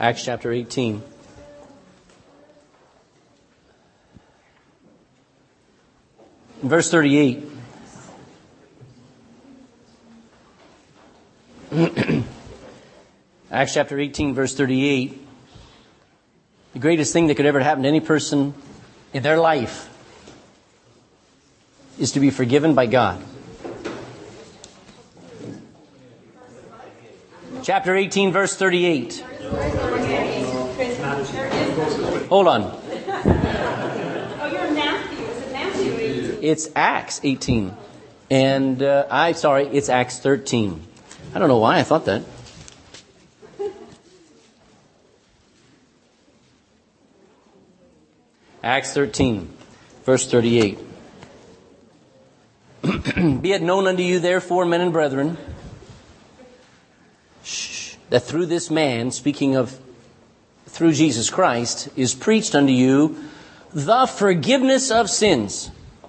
Acts chapter 18. Verse 38. Acts chapter 18, verse 38. The greatest thing that could ever happen to any person in their life is to be forgiven by God. Chapter 18, verse 38. Hold on. Oh, you're in Matthew. Is it Matthew 18? It's Acts 18. And it's Acts 13. I don't know why I thought that. Acts 13, verse 38. Be it known unto you, therefore, men and brethren, that through this man, speaking of through Jesus Christ, is preached unto you the forgiveness of sins.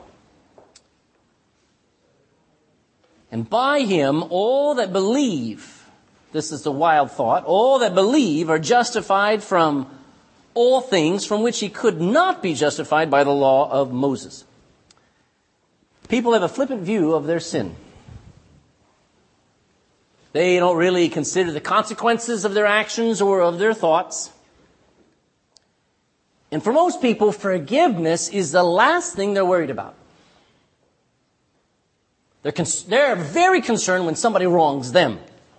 And by him, all that believe, this is the wild thought, all that believe are justified from all things from which he could not be justified by the law of Moses. People have a flippant view of their sin. They don't really consider the consequences of their actions or of their thoughts. And for most people, forgiveness is the last thing they're worried about. They're very concerned when somebody wrongs them.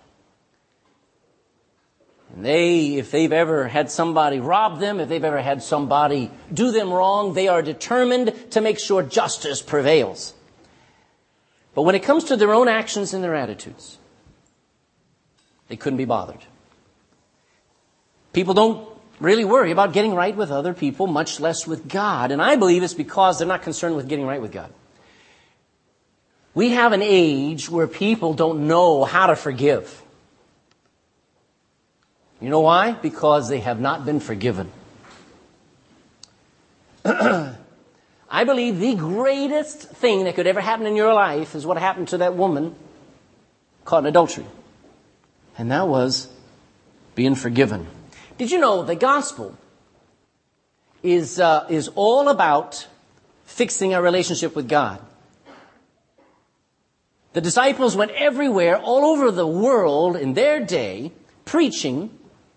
And if they've ever had somebody rob them, if they've ever had somebody do them wrong, they are determined to make sure justice prevails. But when it comes to their own actions and their attitudes, they couldn't be bothered. People don't really worry about getting right with other people, much less with God. And I believe it's because they're not concerned with getting right with God. We have an age where people don't know how to forgive. You know why? Because they have not been forgiven. I believe the greatest thing that could ever happen in your life is what happened to that woman caught in adultery. And that was being forgiven. Did you know the gospel is all about fixing our relationship with God? The disciples went everywhere, all over the world in their day, preaching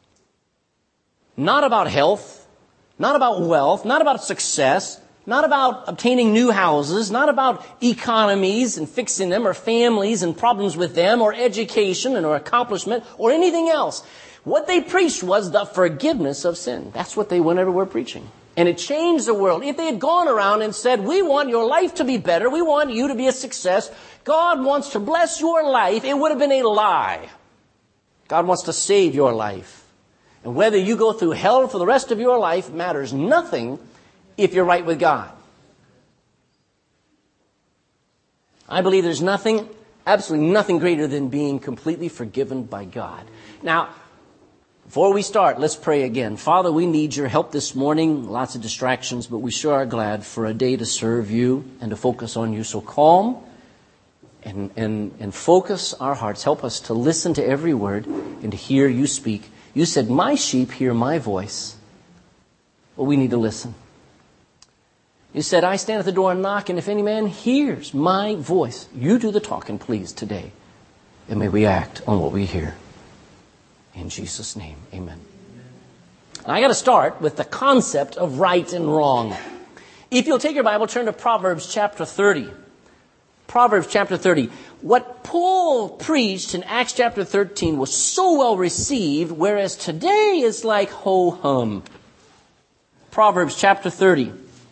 not about health, not about wealth, not about success, not about obtaining new houses, not about economies and fixing them, or families and problems with them, or education or accomplishment, or anything else. What they preached was the forgiveness of sin. That's what they went everywhere preaching. And it changed the world. If they had gone around and said, we want your life to be better, we want you to be a success, God wants to bless your life, it would have been a lie. God wants to save your life. And whether you go through hell for the rest of your life matters nothing if you're right with God. I believe there's nothing, absolutely nothing greater than being completely forgiven by God. Now, before we start, let's pray again. Father, we need your help this morning. Lots of distractions, but we sure are glad for a day to serve you and to focus on you. So calm and focus our hearts. Help us to listen to every word and to hear you speak. You said, my sheep hear my voice. Well, we need to listen. You said, I stand at the door and knock, and if any man hears my voice, you do the talking, please, today. And may we act on what we hear. In Jesus' name, amen. And I got to start with the concept of right and wrong. If you'll take your Bible, turn to Proverbs chapter 30. Proverbs chapter 30. What Paul preached in Acts chapter 13 was so well received, whereas today is like ho-hum. Proverbs chapter 30.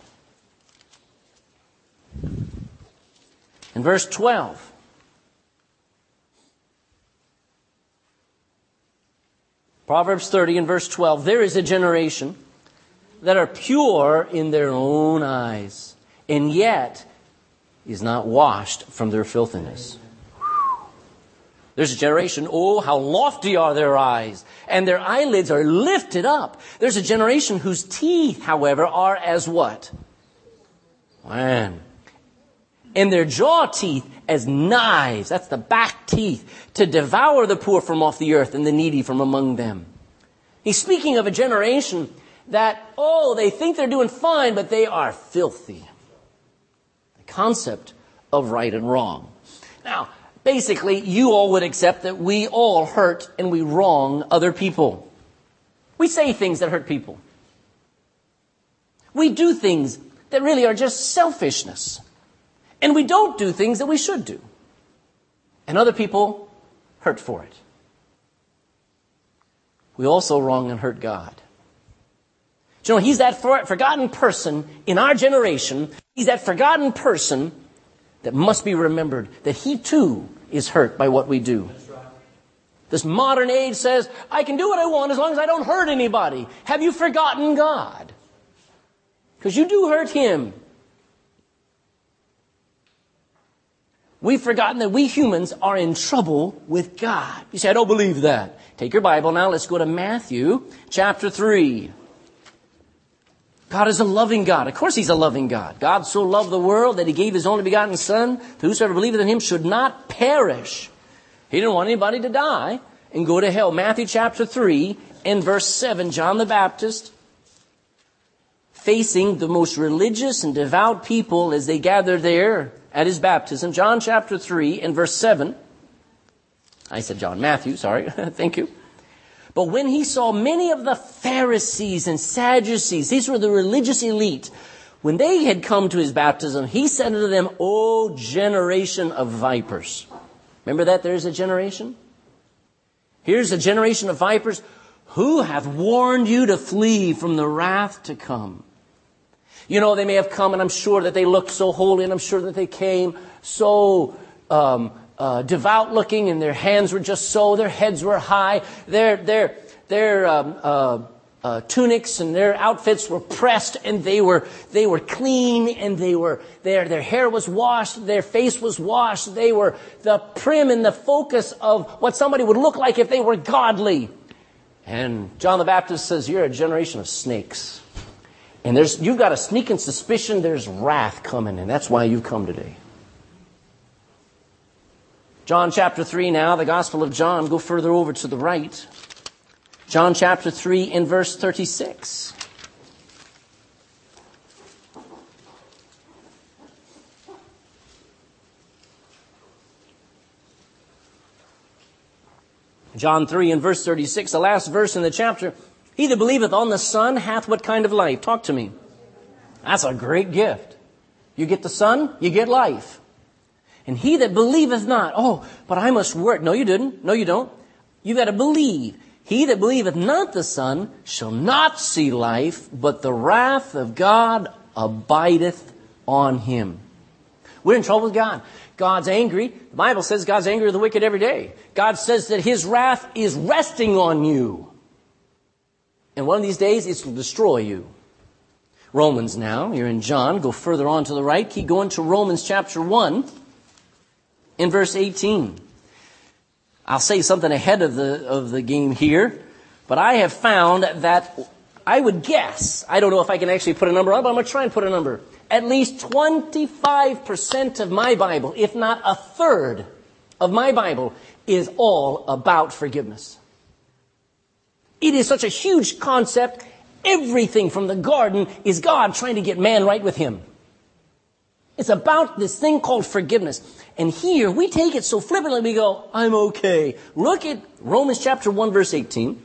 In verse 12. Proverbs 30 and verse 12. There is a generation that are pure in their own eyes, and yet is not washed from their filthiness. There's a generation, oh, how lofty are their eyes, and their eyelids are lifted up. There's a generation whose teeth, however, are as what? Man. And their jaw teeth as knives. That's the back teeth, to devour the poor from off the earth and the needy from among them. He's speaking of a generation that, they think they're doing fine, but they are filthy. The concept of right and wrong. Now, basically, you all would accept that we all hurt and we wrong other people. We say things that hurt people. We do things that really are just selfishness. And we don't do things that we should do. And other people hurt for it. We also wrong and hurt God. Do you know, He's that forgotten person in our generation. He's that forgotten person that must be remembered, that He too is hurt by what we do. This modern age says, I can do what I want as long as I don't hurt anybody. Have you forgotten God? Because you do hurt Him. We've forgotten that we humans are in trouble with God. You say, I don't believe that. Take your Bible now. Let's go to Matthew chapter 3. God is a loving God. Of course He's a loving God. God so loved the world that He gave His only begotten Son, that whosoever believeth in Him should not perish. He didn't want anybody to die and go to hell. Matthew chapter 3 and verse 7, John the Baptist, facing the most religious and devout people as they gathered there at His baptism. John chapter 3 and verse 7. I said Matthew, sorry. Thank you. But when He saw many of the Pharisees and Sadducees, these were the religious elite, when they had come to His baptism, He said unto them, O generation of vipers. Remember that there's a generation? Here's a generation of vipers. Who hath warned you to flee from the wrath to come? You know, they may have come, and I'm sure that they looked so holy, and I'm sure that they came so devout looking, and their hands were just so, their heads were high, their tunics and their outfits were pressed, and they were clean, and their hair was washed, their face was washed, they were the prim and the focus of what somebody would look like if they were godly. And John the Baptist says, you're a generation of snakes. And you've got a sneaking suspicion there's wrath coming, and that's why you've come today. John chapter 3 now, the Gospel of John. Go further over to the right. John chapter 3 and verse 36. John 3 and verse 36, the last verse in the chapter. He that believeth on the Son hath what kind of life? Talk to me. That's a great gift. You get the Son, you get life. And he that believeth not, but I must work. No, you didn't. No, you don't. You got to believe. He that believeth not the Son shall not see life, but the wrath of God abideth on him. We're in trouble with God. God's angry. The Bible says God's angry with the wicked every day. God says that His wrath is resting on you. And one of these days, it will destroy you. Romans now. You're in John. Go further on to the right. Keep going to Romans chapter 1 in verse 18. I'll say something ahead of the game here. But I have found that I would guess, I don't know if I can actually put a number on, but I'm going to try and put a number. At least 25% of my Bible, if not a third of my Bible, is all about forgiveness. It is such a huge concept. Everything from the garden is God trying to get man right with Him. It's about this thing called forgiveness. And here we take it so flippantly, we go, I'm okay. Look at Romans chapter 1 verse 18.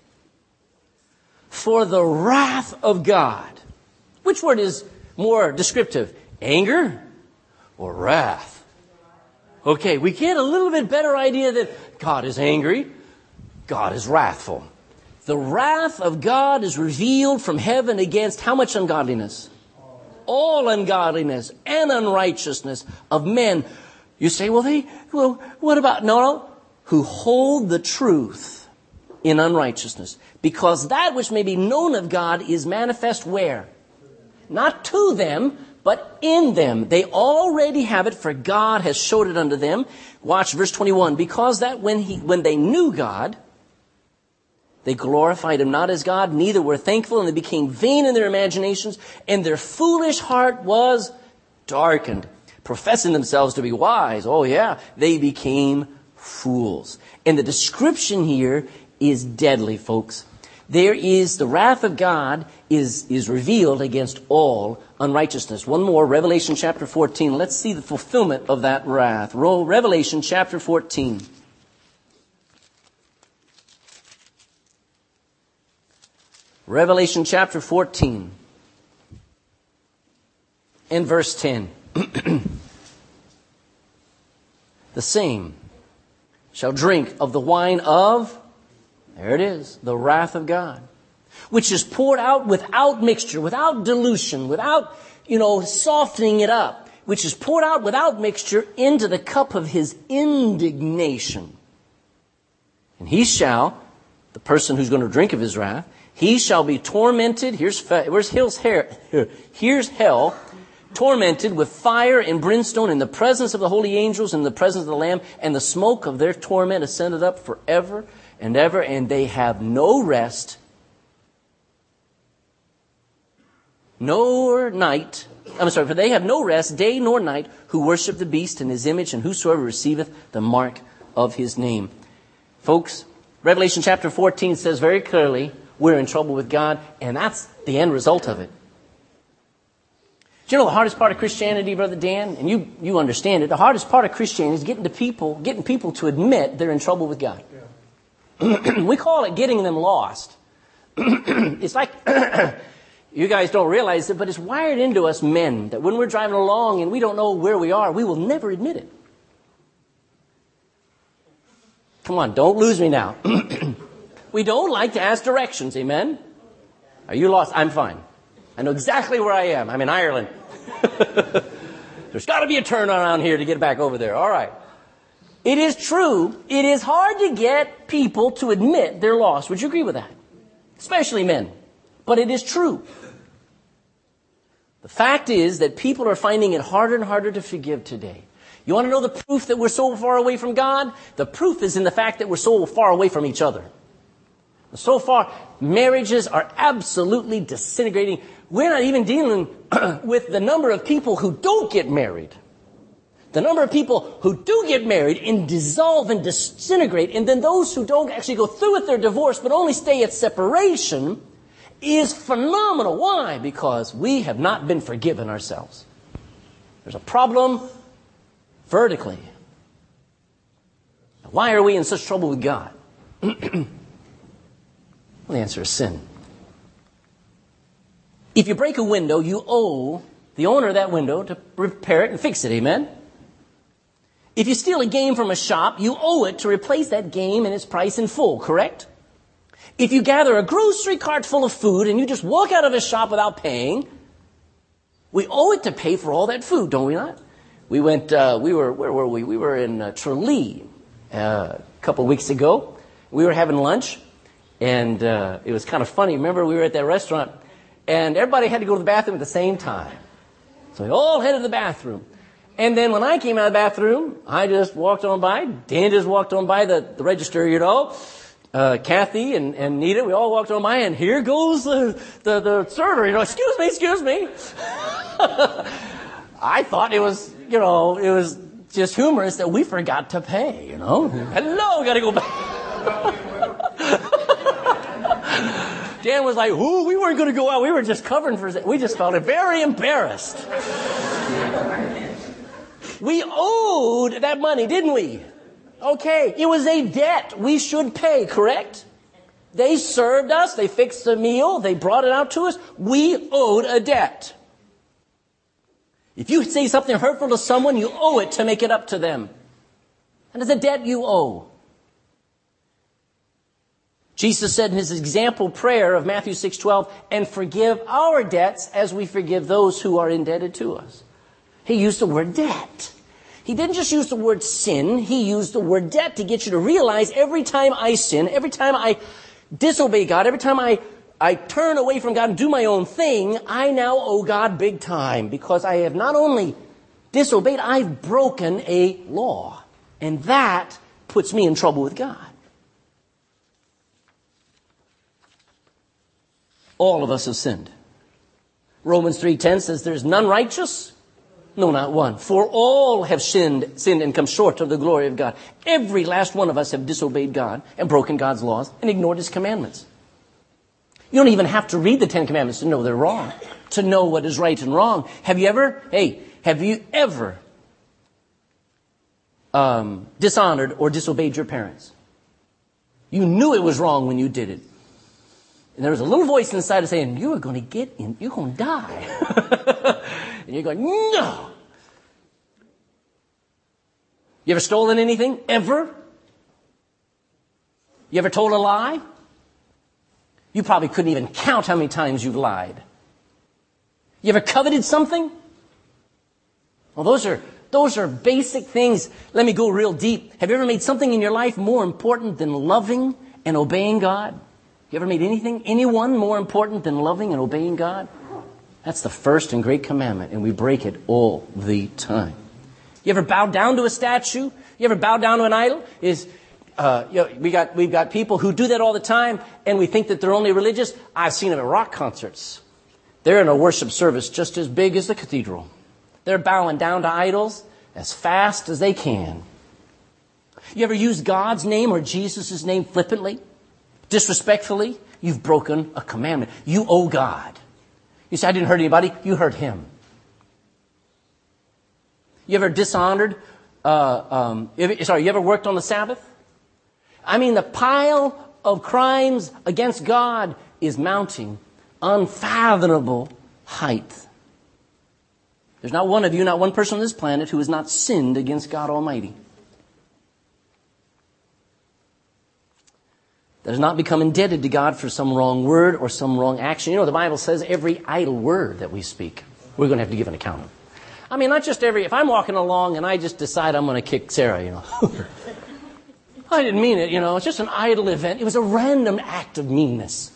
For the wrath of God. Which word is more descriptive? Anger or wrath? Okay, we get a little bit better idea that God is angry. God is wrathful. The wrath of God is revealed from heaven against how much ungodliness? All ungodliness and unrighteousness of men. You say, what about? No. Who hold the truth in unrighteousness. Because that which may be known of God is manifest where? Not to them, but in them. They already have it, for God has showed it unto them. Watch verse 21. Because that when they knew God, they glorified Him not as God, neither were thankful, and they became vain in their imaginations, and their foolish heart was darkened. Professing themselves to be wise, they became fools. And the description here is deadly, folks. the wrath of God is revealed against all unrighteousness. One more, Revelation chapter 14. Let's see the fulfillment of that wrath. Revelation chapter 14. Revelation chapter 14 and verse 10. The same shall drink of the wine of, there it is, the wrath of God, which is poured out without mixture, without dilution, without, softening it up, which is poured out without mixture into the cup of his indignation. And he shall, the person who's going to drink of his wrath, he shall be tormented, here's hell, tormented with fire and brimstone in the presence of the holy angels, in the presence of the Lamb, and the smoke of their torment ascended up forever and ever, and they have no rest, for they have no rest, day nor night, who worship the beast and his image, and whosoever receiveth the mark of his name. Folks, Revelation chapter 14 says very clearly, we're in trouble with God, and that's the end result of it. Do you know the hardest part of Christianity, Brother Dan? And you understand it. The hardest part of Christianity is getting people to admit they're in trouble with God. Yeah. We call it getting them lost. It's like, you guys don't realize it, but it's wired into us men that when we're driving along and we don't know where we are, we will never admit it. Come on, don't lose me now. We don't like to ask directions, amen? Are you lost? I'm fine. I know exactly where I am. I'm in Ireland. There's got to be a turn around here to get back over there. All right. It is true. It is hard to get people to admit they're lost. Would you agree with that? Especially men. But it is true. The fact is that people are finding it harder and harder to forgive today. You want to know the proof that we're so far away from God? The proof is in the fact that we're so far away from each other. So far, marriages are absolutely disintegrating. We're not even dealing with the number of people who don't get married. The number of people who do get married and dissolve and disintegrate, and then those who don't actually go through with their divorce but only stay at separation is phenomenal. Why? Because we have not been forgiven ourselves. There's a problem vertically. Why are we in such trouble with God? Well, the answer is sin. If you break a window, you owe the owner of that window to repair it and fix it. Amen? If you steal a game from a shop, you owe it to replace that game and its price in full, correct? If you gather a grocery cart full of food and you just walk out of a shop without paying, we owe it to pay for all that food, don't we not? Where were we? We were in Tralee a couple of weeks ago. We were having lunch. And it was kind of funny. Remember, we were at that restaurant, and everybody had to go to the bathroom at the same time. So we all headed to the bathroom. And then when I came out of the bathroom, I just walked on by. Dan just walked on by the register, Kathy and Nita, we all walked on by, and here goes the server. Excuse me. I thought it was just humorous that we forgot to pay, Hello, got to go back. Dan was like, "Ooh, we weren't going to go out. We were just covering for it." We just felt very embarrassed. We owed that money, didn't we? Okay, it was a debt we should pay, correct? They served us. They fixed the meal. They brought it out to us. We owed a debt. If you say something hurtful to someone, you owe it to make it up to them. And it's a debt you owe. Jesus said in his example prayer of Matthew 6:12, and forgive our debts as we forgive those who are indebted to us. He used the word debt. He didn't just use the word sin. He used the word debt to get you to realize every time I sin, every time I disobey God, every time I turn away from God and do my own thing, I now owe God big time because I have not only disobeyed, I've broken a law. And that puts me in trouble with God. All of us have sinned. Romans 3:10 says there's none righteous, no, not one. For all have sinned and come short of the glory of God. Every last one of us have disobeyed God and broken God's laws and ignored his commandments. You don't even have to read the Ten Commandments to know they're wrong, to know what is right and wrong. Have you ever dishonored or disobeyed your parents? You knew it was wrong when you did it. And there was a little voice inside saying, you are going to get in, you're going to die. And you're going, no. You ever stolen anything? Ever? You ever told a lie? You probably couldn't even count how many times you've lied. You ever coveted something? Well, those are basic things. Let me go real deep. Have you ever made something in your life more important than loving and obeying God? You ever made anyone more important than loving and obeying God? That's the first and great commandment, and we break it all the time. You ever bow down to a statue? You ever bow down to an idol? We've got people who do that all the time, and we think that they're only religious. I've seen them at rock concerts. They're in a worship service just as big as the cathedral. They're bowing down to idols as fast as they can. You ever use God's name or Jesus' name flippantly, disrespectfully? You've broken a commandment. You owe God. You say, I didn't hurt anybody. You hurt him. You ever dishonored? You ever worked on the Sabbath? I mean, the pile of crimes against God is mounting unfathomable height. There's not one of you, not one person on this planet who has not sinned against God Almighty. That has not become indebted to God for some wrong word or some wrong action. You know, the Bible says every idle word that we speak, we're going to have to give an account of. I mean, not just if I'm walking along and I just decide I'm going to kick Sarah, you know. I didn't mean it, you know. It's just an idle event. It was a random act of meanness.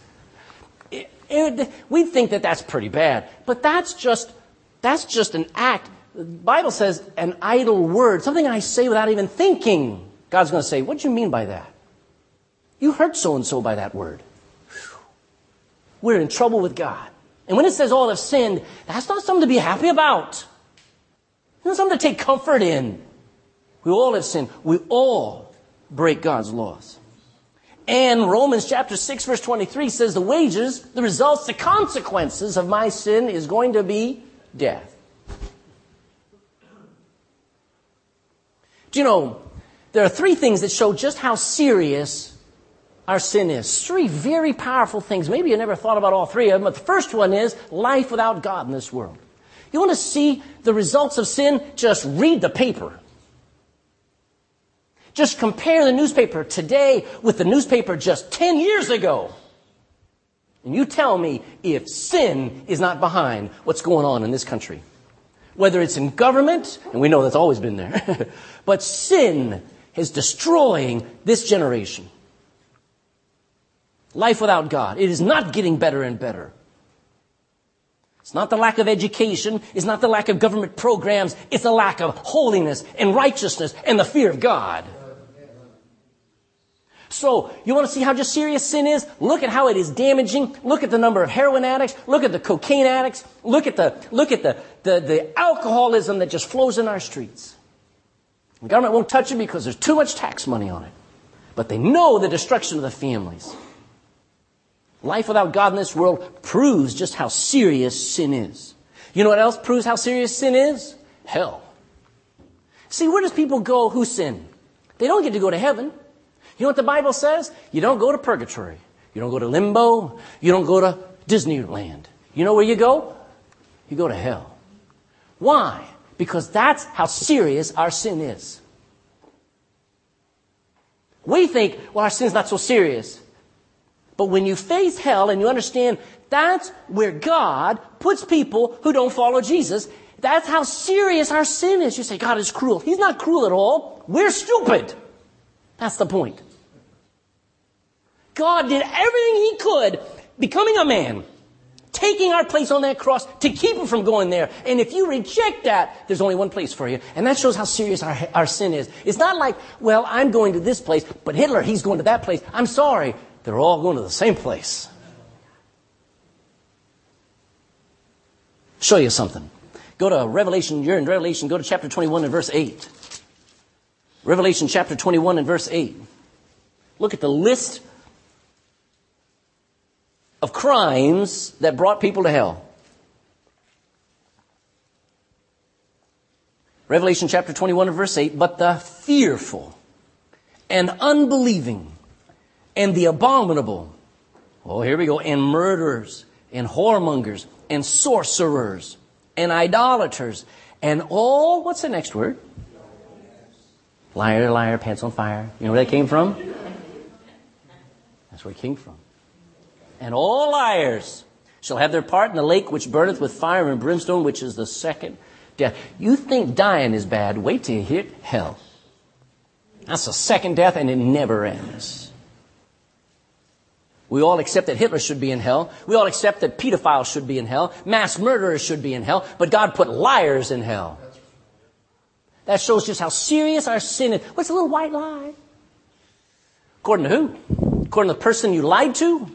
We think that that's pretty bad. But that's just an act. The Bible says an idle word, something I say without even thinking. God's going to say, what do you mean by that? You hurt so-and-so by that word. We're in trouble with God. And when it says all have sinned, that's not something to be happy about. It's not something to take comfort in. We all have sinned. We all break God's laws. And Romans chapter 6 verse 23 says the wages, the results, the consequences of my sin is going to be death. Do you know, there are three things that show just how serious our sin is. Three very powerful things. Maybe you never thought about all three of them, but the first one is life without God in this world. You want to see the results of sin? Just read the paper. Just compare the newspaper today with the newspaper just 10 years ago. And you tell me if sin is not behind what's going on in this country. Whether it's in government, and we know that's always been there, but sin is destroying this generation. Life without God. It is not getting better and better. It's not the lack of education. It's not the lack of government programs. It's the lack of holiness and righteousness and the fear of God. So, you want to see how just serious sin is? Look at how it is damaging. Look at the number of heroin addicts. Look at the cocaine addicts. Look at the alcoholism that just flows in our streets. The government won't touch it because there's too much tax money on it. But they know the destruction of the families. Life without God in this world proves just how serious sin is. You know what else proves how serious sin is? Hell. See, where does people go who sin? They don't get to go to heaven. You know what the Bible says? You don't go to purgatory. You don't go to limbo. You don't go to Disneyland. You know where you go? You go to hell. Why? Because that's how serious our sin is. We think, well, our sin's not so serious. But when you face hell and you understand that's where God puts people who don't follow Jesus, that's how serious our sin is. You say, God is cruel. He's not cruel at all. We're stupid. That's the point. God did everything He could, becoming a man, taking our place on that cross to keep Him from going there. And if you reject that, there's only one place for you. And that shows how serious our sin is. It's not like, well, I'm going to this place, but Hitler, he's going to that place. I'm sorry. They're all going to the same place. Show you something. Go to Revelation. You're in Revelation. Go to chapter 21 and verse 8. Revelation chapter 21 and verse 8. Look at the list of crimes that brought people to hell. Revelation chapter 21 and verse 8, but the fearful and unbelieving and the abominable, oh, here we go, and murderers and whoremongers and sorcerers and idolaters and all, what's the next word? Liar, liar, pants on fire. You know where that came from? That's where it came from. And all liars shall have their part in the lake which burneth with fire and brimstone, which is the second death. You think dying is bad, wait till you hit hell. That's the second death, and it never ends. We all accept that Hitler should be in hell. We all accept that pedophiles should be in hell. Mass murderers should be in hell. But God put liars in hell. That shows just how serious our sin is. What's a little white lie? According to who? According to the person you lied to?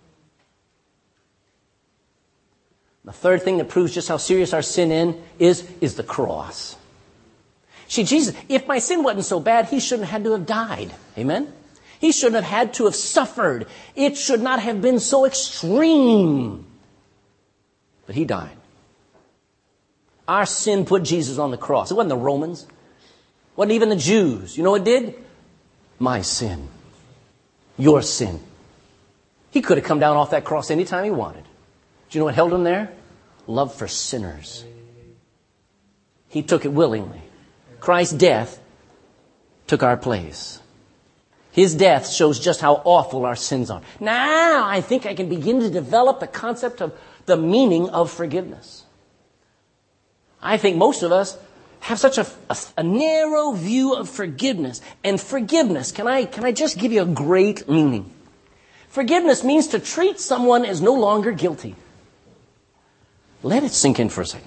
The third thing that proves just how serious our sin is the cross. See, Jesus, if my sin wasn't so bad, he shouldn't have had to have died. Amen? He shouldn't have had to have suffered. It should not have been so extreme. But he died. Our sin put Jesus on the cross. It wasn't the Romans. It wasn't even the Jews. You know what it did? My sin. Your sin. He could have come down off that cross anytime he wanted. Do you know what held him there? Love for sinners. He took it willingly. Christ's death took our place. His death shows just how awful our sins are. Now I think I can begin to develop the concept of the meaning of forgiveness. I think most of us have such a narrow view of forgiveness. And forgiveness, can I just give you a great meaning? Forgiveness means to treat someone as no longer guilty. Let it sink in for a second.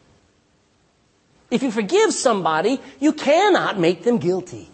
If you forgive somebody, you cannot make them guilty.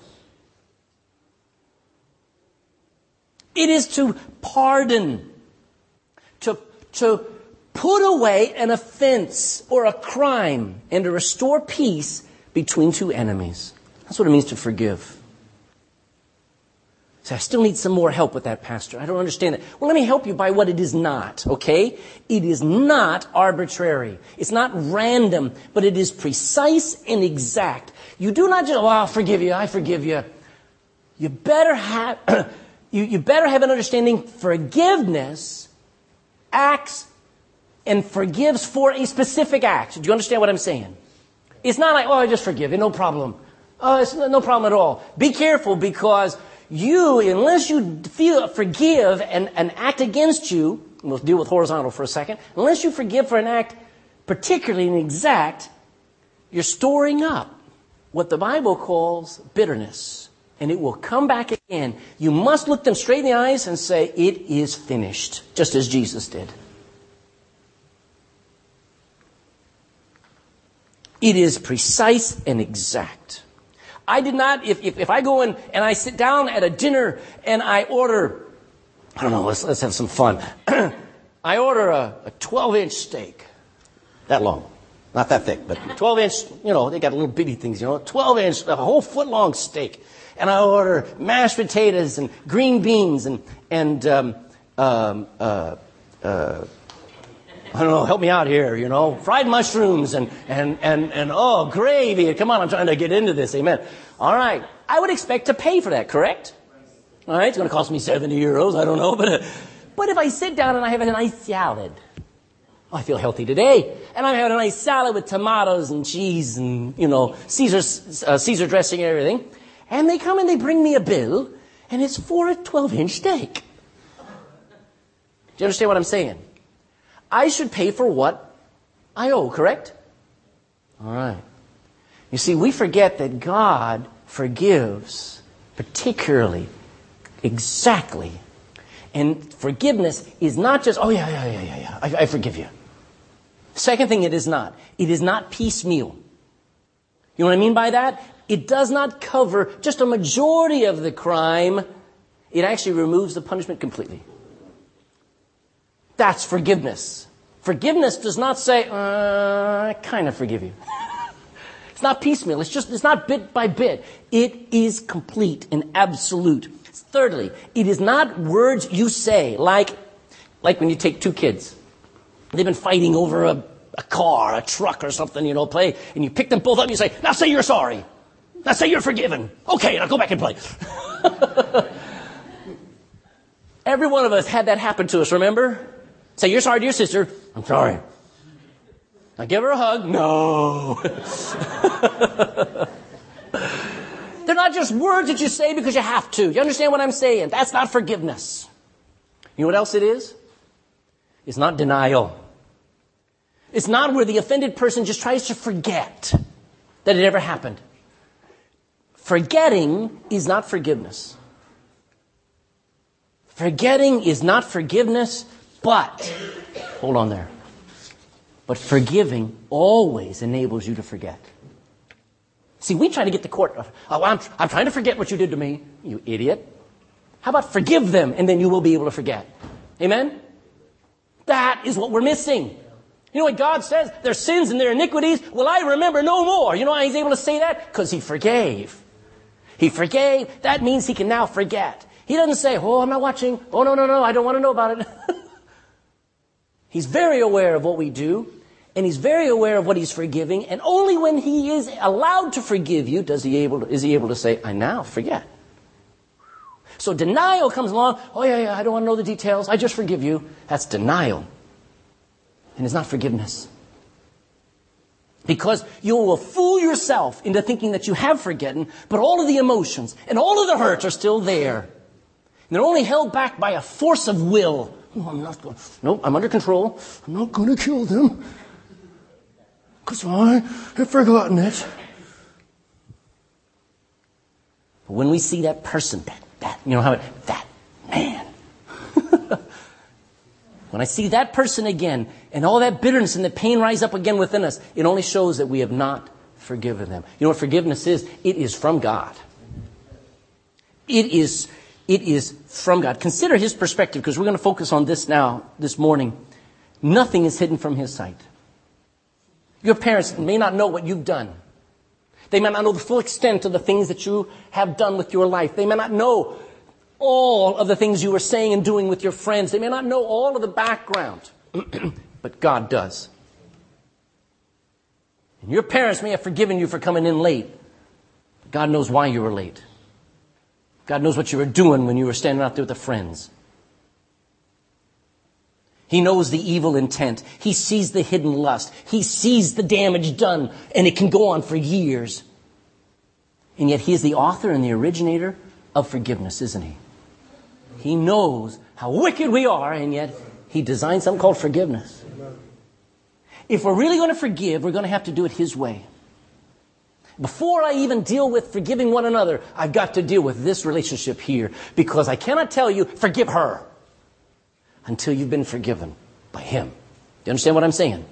It is to pardon, to put away an offense or a crime, and to restore peace between two enemies. That's what it means to forgive. So I still need some more help with that, Pastor. I don't understand it. Well, let me help you by what it is not, okay? It is not arbitrary. It's not random, but it is precise and exact. You do not just, oh, I'll forgive you, I forgive you. You better have, you better have an understanding. Forgiveness acts and forgives for a specific act. Do you understand what I'm saying? It's not like, oh, I just forgive you, no problem. Oh, it's no problem at all. Be careful, because unless you forgive an act against you, we'll deal with horizontal for a second, unless you forgive for an act particularly and exact, you're storing up what the Bible calls bitterness. And it will come back again. You must look them straight in the eyes and say, it is finished, just as Jesus did. It is precise and exact. I did not, if I go in and I sit down at a dinner and I order, I don't know, let's have some fun. I order a 12-inch steak. That long. Not that thick, but 12-inch, they got little bitty things, 12-inch, a whole foot-long steak. And I order mashed potatoes and green beans and I don't know, help me out here, fried mushrooms and oh, gravy. Come on, I'm trying to get into this. Amen. All right. I would expect to pay for that, correct? All right. It's going to cost me 70 euros. I don't know. But if I sit down and I have a nice salad, I feel healthy today. And I'm having a nice salad with tomatoes and cheese and, Caesar dressing and everything. And they come and they bring me a bill, and it's for a 12-inch steak. Do you understand what I'm saying? I should pay for what I owe, correct? All right. You see, we forget that God forgives particularly, exactly. And forgiveness is not just, oh, yeah, I forgive you. Second thing, it is not. It is not piecemeal. You know what I mean by that? It does not cover just a majority of the crime. It actually removes the punishment completely. That's forgiveness. Forgiveness does not say, I kind of forgive you. It's not piecemeal. It's not bit by bit. It is complete and absolute. Thirdly, it is not words you say like, like when you take two kids. They've been fighting over a car, a truck or something, play, and you pick them both up and you say, now say you're sorry. Now say you're forgiven. Okay, now go back and play. Every one of us had that happen to us, remember? Say you're sorry to your sister. I'm sorry. Now give her a hug. No. They're not just words that you say because you have to. You understand what I'm saying? That's not forgiveness. You know what else it is? It's not denial. It's not where the offended person just tries to forget that it ever happened. Forgetting is not forgiveness. Forgetting is not forgiveness, but, hold on there. But forgiving always enables you to forget. See, we try to get the court. I'm trying to forget what you did to me, you idiot. How about forgive them and then you will be able to forget? Amen? That is what we're missing. You know what God says? Their sins and their iniquities will I remember no more. You know why he's able to say that? Because he forgave. He forgave. That means he can now forget. He doesn't say, oh, I'm not watching. Oh, no, I don't want to know about it. He's very aware of what we do. And he's very aware of what he's forgiving. And only when he is allowed to forgive you is he able to say, I now forget. So denial comes along. Oh, yeah, I don't want to know the details. I just forgive you. That's denial. And it's not forgiveness. Because you will fool yourself into thinking that you have forgotten, but all of the emotions and all of the hurts are still there. And they're only held back by a force of will. Oh, I'm under control. I'm not going to kill them. Because I have forgotten it. But when we see that person, that man. When I see that person again, and all that bitterness and the pain rise up again within us, it only shows that we have not forgiven them. You know what forgiveness is? It is from God. It is from God. Consider his perspective, because we're going to focus on this now, this morning. Nothing is hidden from his sight. Your parents may not know what you've done. They may not know the full extent of the things that you have done with your life. They may not know all of the things you were saying and doing with your friends. They may not know all of the background. But God does. And your parents may have forgiven you for coming in late. But God knows why you were late. God knows what you were doing when you were standing out there with the friends. He knows the evil intent. He sees the hidden lust. He sees the damage done, and it can go on for years. And yet he is the author and the originator of forgiveness, isn't he? He knows how wicked we are, and yet he designed something called forgiveness. If we're really going to forgive, we're going to have to do it his way. Before I even deal with forgiving one another, I've got to deal with this relationship here, because I cannot tell you, forgive her, until you've been forgiven by him. Do you understand what I'm saying?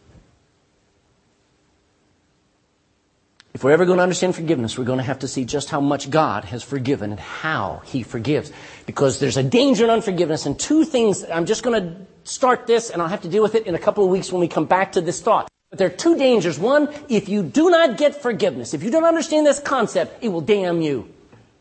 If we're ever going to understand forgiveness, we're going to have to see just how much God has forgiven and how he forgives. Because there's a danger in unforgiveness, and two things. I'm just going to start this, and I'll have to deal with it in a couple of weeks when we come back to this thought. But there are two dangers. One, if you do not get forgiveness, if you don't understand this concept, it will damn you.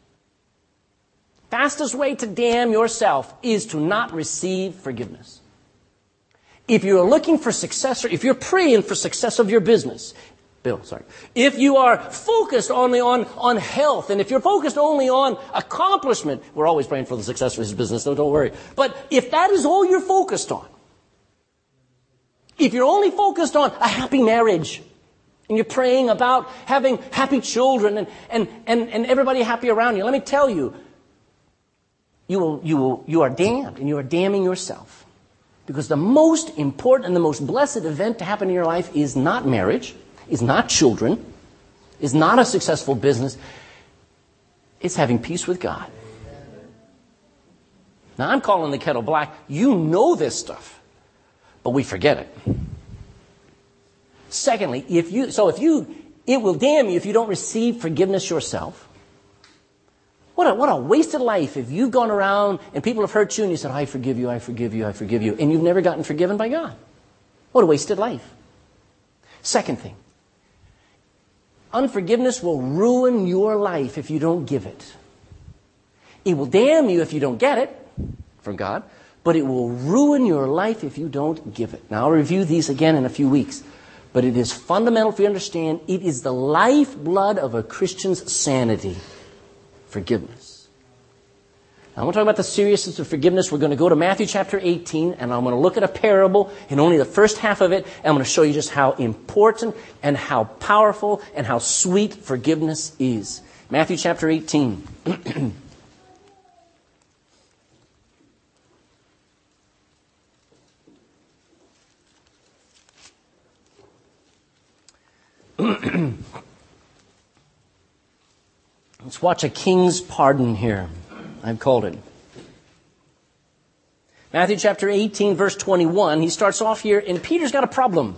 Fastest way to damn yourself is to not receive forgiveness. If you're looking for success, or if you're praying for success of your business, if you are focused only on health, and if you're focused only on accomplishment, we're always praying for the success of his business, so don't worry. But if that is all you're focused on, if you're only focused on a happy marriage, and you're praying about having happy children and everybody happy around you, let me tell you, you are damned, and you are damning yourself. Because the most important and the most blessed event to happen in your life is not marriage, is not children, is not a successful business. It's having peace with God. Now, I'm calling the kettle black. You know this stuff, but we forget it. Secondly, it will damn you if you don't receive forgiveness yourself. What a wasted life if you've gone around and people have hurt you and you said, I forgive you, I forgive you, I forgive you, and you've never gotten forgiven by God. What a wasted life. Second thing, unforgiveness will ruin your life if you don't give it. It will damn you if you don't get it from God, but it will ruin your life if you don't give it. Now, I'll review these again in a few weeks, but it is fundamental for you to understand it is the lifeblood of a Christian's sanity. Forgiveness. Now, I want to talk about the seriousness of forgiveness. We're going to go to Matthew chapter 18, and I'm going to look at a parable in only the first half of it, and I'm going to show you just how important and how powerful and how sweet forgiveness is. Matthew chapter 18. Let's watch a king's pardon here. I've called it. Matthew chapter 18, verse 21. He starts off here, and Peter's got a problem.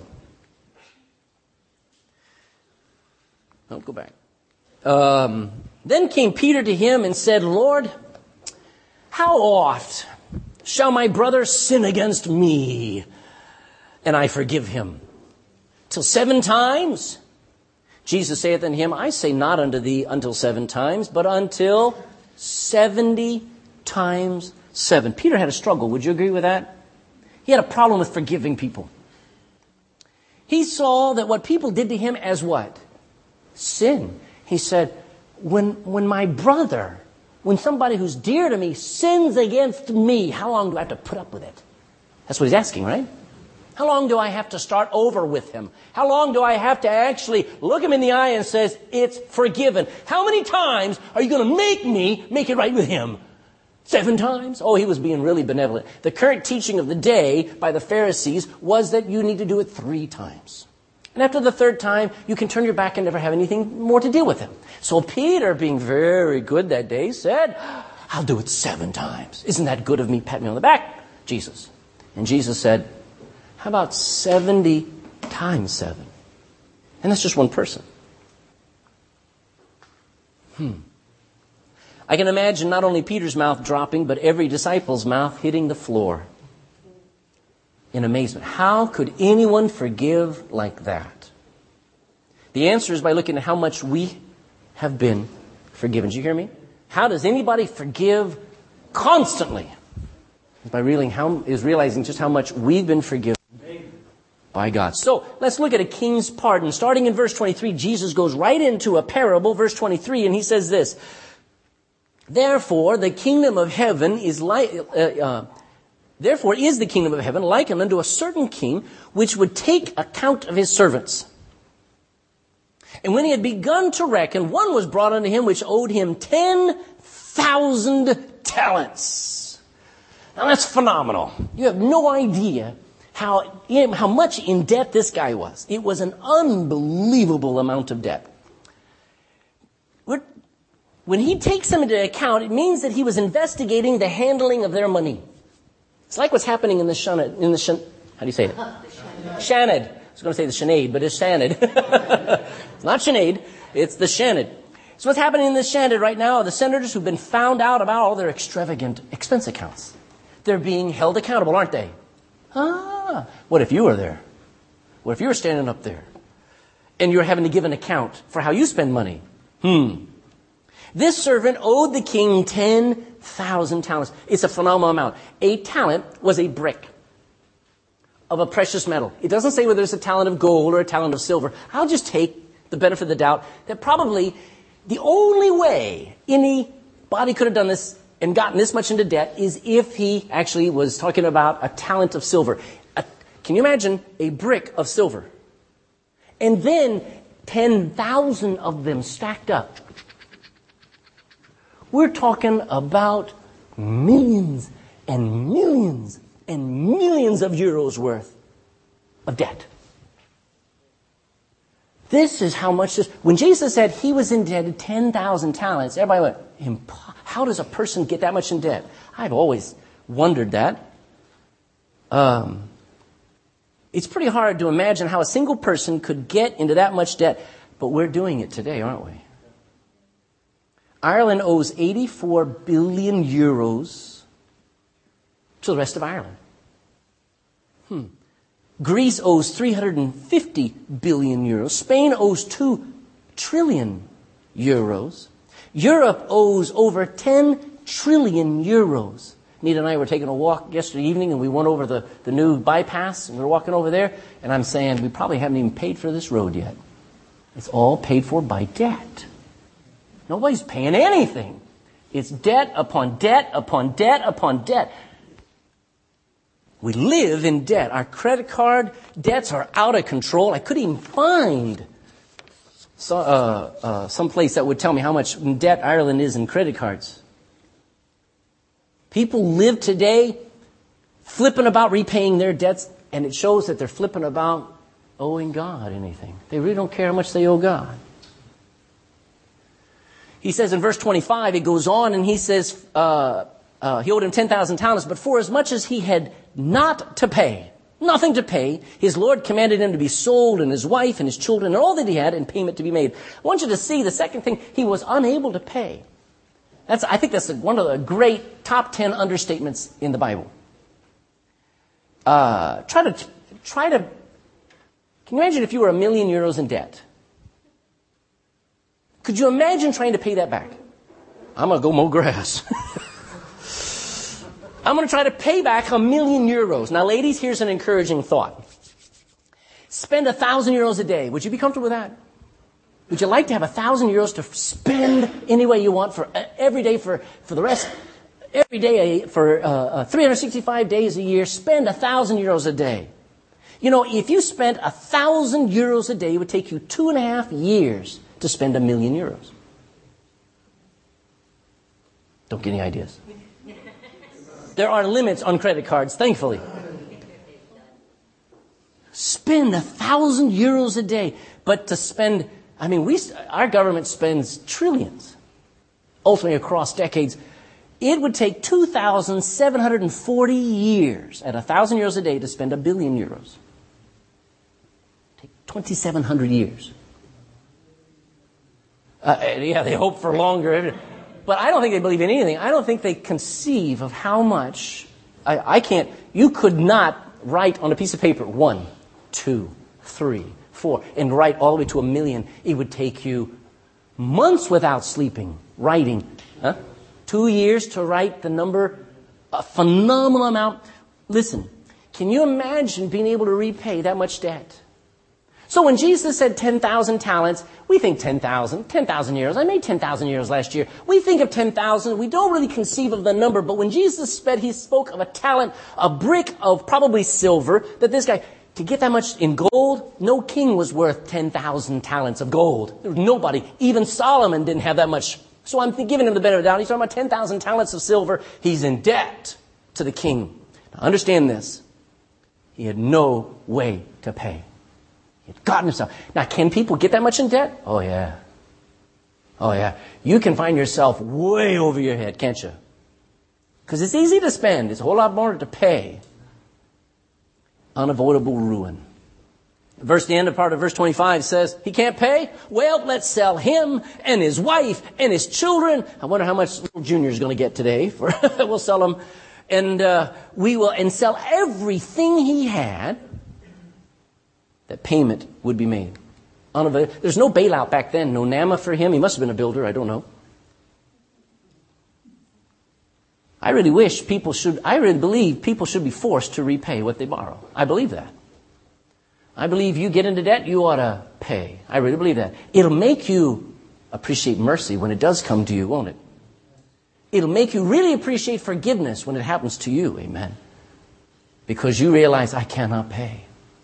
Don't go back. Then came Peter to him and said, Lord, how oft shall my brother sin against me, and I forgive him? Till 7 times? Jesus saith unto him, I say not unto thee until 7 times, but until 70 times 7. Peter had a struggle. Would you agree with that? He had a problem with forgiving people. He saw that what people did to him as what? Sin. He said, when my brother, when somebody who's dear to me sins against me, how long do I have to put up with it? That's what he's asking, right? How long do I have to start over with him? How long do I have to actually look him in the eye and says, it's forgiven? How many times are you going to make me make it right with him? 7 times? Oh, he was being really benevolent. The current teaching of the day by the Pharisees was that you need to do it 3 times. And after the 3rd time, you can turn your back and never have anything more to deal with him. So Peter, being very good that day, said, I'll do it 7 times. Isn't that good of me? Pat me on the back, Jesus. And Jesus said, how about 70 times 7? And that's just one person. I can imagine not only Peter's mouth dropping, but every disciple's mouth hitting the floor in amazement. How could anyone forgive like that? The answer is by looking at how much we have been forgiven. Did you hear me? How does anybody forgive constantly? By realizing just how much we've been forgiven by God. So let's look at a king's pardon. Starting in verse 23, Jesus goes right into a parable, verse 23, and he says this, Therefore is the kingdom of heaven likened unto a certain king, which would take account of his servants. And when he had begun to reckon, one was brought unto him which owed him 10,000 talents. Now that's phenomenal. You have no idea how much in debt this guy was. It was an unbelievable amount of debt. When he takes them into account, it means that he was investigating the handling of their money. It's like what's happening in the how do you say it? Shanad. I was going to say the Sinead, but it's Shanad. It's not Sinead, it's the Shanad. So what's happening in the Shanad right now are the senators who've been found out about all their extravagant expense accounts. They're being held accountable, aren't they? What if you were there? What if you were standing up there and you're having to give an account for how you spend money? This servant owed the king 10,000 talents. It's a phenomenal amount. A talent was a brick of a precious metal. It doesn't say whether it's a talent of gold or a talent of silver. I'll just take the benefit of the doubt that probably the only way anybody could have done this and gotten this much into debt is if he actually was talking about a talent of silver. Can you imagine a brick of silver? And then 10,000 of them stacked up. We're talking about millions and millions and millions of euros worth of debt. This is how much this... When Jesus said he was indebted 10,000 talents, everybody went, how does a person get that much in debt? I've always wondered that. It's pretty hard to imagine how a single person could get into that much debt, but we're doing it today, aren't we? Ireland owes 84 billion euros to the rest of Ireland. Greece owes 350 billion euros. Spain owes 2 trillion euros. Europe owes over 10 trillion euros. Nita and I were taking a walk yesterday evening, and we went over the new bypass, and we were walking over there, and I'm saying, we probably haven't even paid for this road yet. It's all paid for by debt. Nobody's paying anything. It's debt upon debt upon debt upon debt. We live in debt. Our credit card debts are out of control. I couldn't even find some place that would tell me how much in debt Ireland is in credit cards. People live today flipping about repaying their debts, and it shows that they're flipping about owing God anything. They really don't care how much they owe God. He says in verse 25, it goes on and he says, he owed him 10,000 talents, but for as much as he had not to pay, nothing to pay, his Lord commanded him to be sold and his wife and his children and all that he had and payment to be made. I want you to see the second thing, he was unable to pay. I think that's one of the great top 10 understatements in the Bible. Can you imagine if you were €1 million in debt? Could you imagine trying to pay that back? I'm going to go mow grass. I'm going to try to pay back €1 million. Now, ladies, here's an encouraging thought. Spend €1,000 a day. Would you be comfortable with that? Would you like to have €1,000 to spend any way you want for every day for the rest, every day for 365 days a year? Spend €1,000 a day. You know, if you spent €1,000 a day, it would take you 2.5 years to spend €1 million. Don't get any ideas. There are limits on credit cards, thankfully. Spend €1,000 a day, but to spend, our government spends trillions, ultimately across decades. It would take 2,740 years at €1,000 a day to spend €1 billion. Take 2,700 years. They hope for longer. But I don't think they believe in anything. I don't think they conceive of how much. You could not write on a piece of paper 1, 2, 3, 4, and write all the way to 1 million. It would take you months without sleeping, writing. 2 years to write the number, a phenomenal amount. Listen, can you imagine being able to repay that much debt? So when Jesus said 10,000 talents, we think 10,000 euros. I made 10,000 euros last year. We think of 10,000. We don't really conceive of the number. But when Jesus he spoke of a talent, a brick of probably silver, that this guy, to get that much in gold, no king was worth 10,000 talents of gold. There was nobody. Even Solomon didn't have that much. So I'm giving him the benefit of the doubt. He's talking about 10,000 talents of silver. He's in debt to the king. Now understand this. He had no way to pay. He had gotten himself. Now, can people get that much in debt? Oh, yeah. Oh, yeah. You can find yourself way over your head, can't you? Because it's easy to spend. It's a whole lot more to pay. Unavoidable ruin. The end of part of verse 25 says, he can't pay? Well, let's sell him and his wife and his children. I wonder how much little Junior's going to get today. We'll sell him. And we will sell everything he had, that payment would be made. There's no bailout back then, no NAMA for him. He must have been a builder, I don't know. I really believe people should be forced to repay what they borrow. I believe that. I believe you get into debt, you ought to pay. I really believe that. It'll make you appreciate mercy when it does come to you, won't it? It'll make you really appreciate forgiveness when it happens to you, amen. Because you realize, I cannot pay.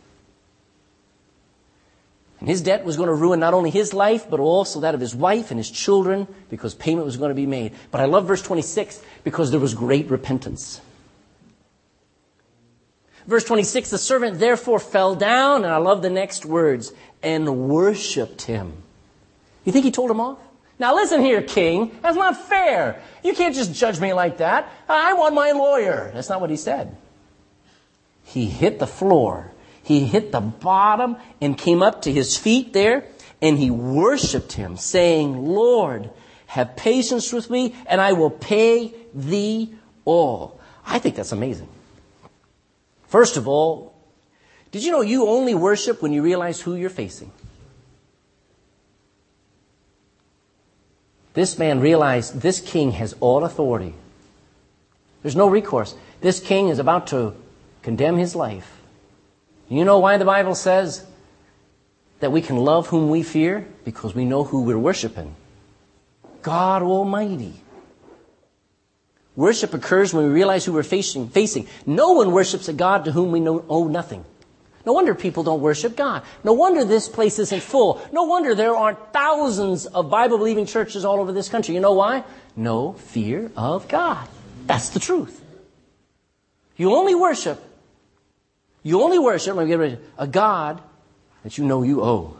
And his debt was going to ruin not only his life, but also that of his wife and his children, because payment was going to be made. But I love verse 26, because there was great repentance. Verse 26, the servant therefore fell down, and I love the next words, and worshipped him. You think he told him off? Now listen here, king, that's not fair. You can't just judge me like that. I want my lawyer. That's not what he said. He hit the floor. He hit the bottom and came up to his feet there, and he worshipped him, saying, Lord, have patience with me, and I will pay thee all. I think that's amazing. First of all, did you know you only worship when you realize who you're facing? This man realized this king has all authority. There's no recourse. This king is about to condemn his life. You know why the Bible says that we can love whom we fear? Because we know who we're worshiping. God Almighty. Worship occurs when we realize who we're facing. No one worships a God to whom we owe nothing. No wonder people don't worship God. No wonder this place isn't full. No wonder there aren't thousands of Bible-believing churches all over this country. You know why? No fear of God. That's the truth. You only worship, let me get rid of it, a God that you know you owe.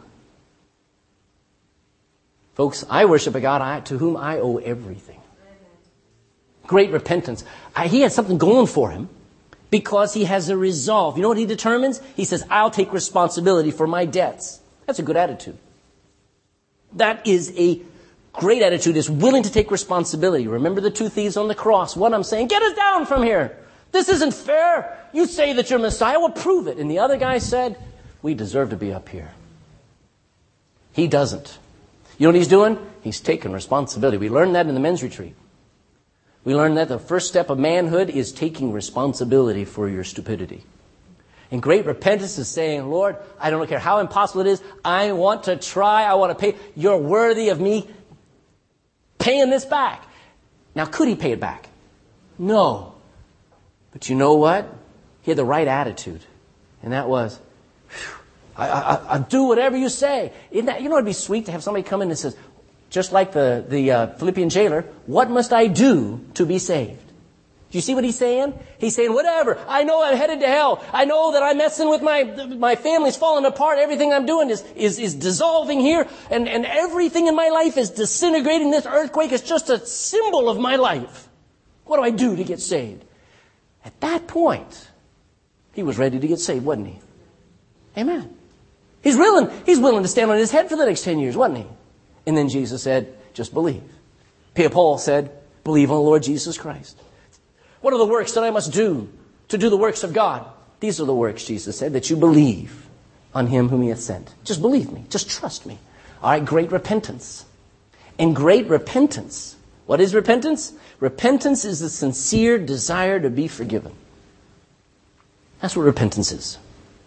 Folks, I worship a God to whom I owe everything. Great repentance. He has something going for him because he has a resolve. You know what he determines? He says, I'll take responsibility for my debts. That's a good attitude. That is a great attitude, is willing to take responsibility. Remember the two thieves on the cross. One I'm saying, get us down from here. This isn't fair. You say that you're Messiah. Well, prove it. And the other guy said, we deserve to be up here. He doesn't. You know what he's doing? He's taking responsibility. We learned that in the men's retreat. We learned that the first step of manhood is taking responsibility for your stupidity. And great repentance is saying, Lord, I don't care how impossible it is. I want to try. I want to pay. You're worthy of me paying this back. Now, could he pay it back? No. But you know what? He had the right attitude. And that was, I'll do whatever you say. Isn't that, you know, it'd be sweet to have somebody come in and says, just like the Philippian jailer, what must I do to be saved? Do you see what he's saying? He's saying, whatever. I know I'm headed to hell. I know that I'm messing with my family's falling apart. Everything I'm doing is dissolving here. And everything in my life is disintegrating. This earthquake is just a symbol of my life. What do I do to get saved? At that point, he was ready to get saved, wasn't he? Amen. He's willing to stand on his head for the next 10 years, wasn't he? And then Jesus said, just believe. Paul said, believe on the Lord Jesus Christ. What are the works that I must do to do the works of God? These are the works, Jesus said, that you believe on him whom he hath sent. Just believe me. Just trust me. All right, great repentance. And great repentance. What is repentance? Repentance is the sincere desire to be forgiven. That's what repentance is.